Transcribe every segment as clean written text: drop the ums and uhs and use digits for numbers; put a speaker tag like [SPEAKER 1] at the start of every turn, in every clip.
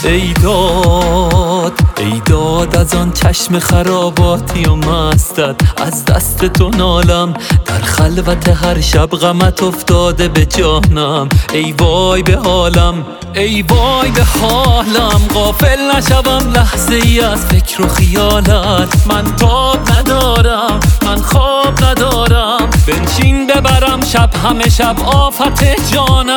[SPEAKER 1] ای داد از آن چشم خراباتی و مستت، از دست تو نالم در خلوت هر شب، غمت افتاده به جانم. ای وای به حالم، ای وای به حالم، غافل نشوم لحظه ای از فکر و خیالت. من تاب ندارم، من خواب ندارم، بنشین ببرم شب همه شب آفت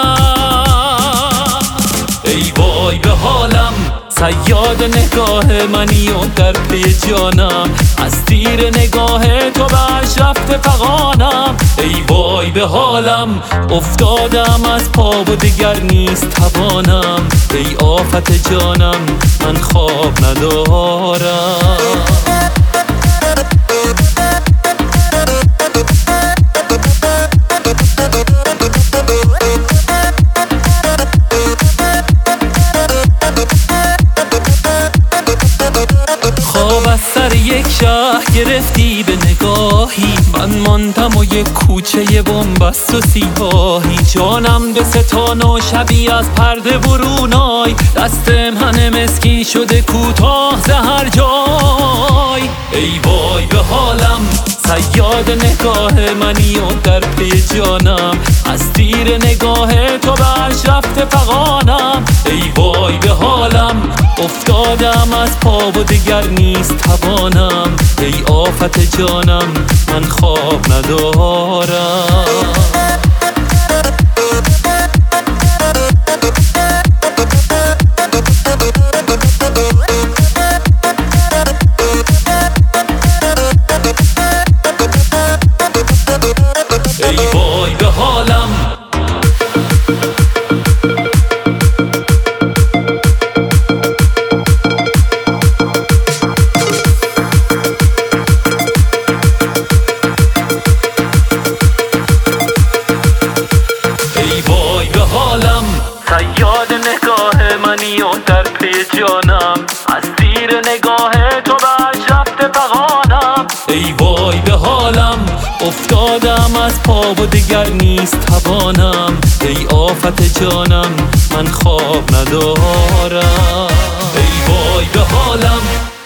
[SPEAKER 1] جانم. ای وای به حالم، صیاد نگاه منی و در پی جانم، از تیر نگاه تو به عرش رفته فغانم. ای وای به حالم، افتادم از پا و دیگر نیست توانم. ای آفت جانم، من خواب ندارم. خواب از سر یک شهر گرفتی به نگاهی، من ماندم و یک کوچه بنبست و سیاهی. جانم به ستان و شبی از پرده برونای، دست من مسکین شده کوتاه ز هر جای. ای وای به حالم، صیاد نگاه منی و در پی جانم، از تیر نگاه تو به عرش رفته فغانم. ای وای به حالم، افتادم از پا و دیگر نیست توانم. ای آفت جانم، من خواب ندارم. ای وای به حالم، ای وای به حالم، صیاد نگاه منی و در پی جانم، از تیر نگاه تو به عرش رفته فغانم. ای وای به حالم، افتادم از پا و دیگر نیست توانم. ای آفت جانم، من خواب ندارم. ای وای به حالم.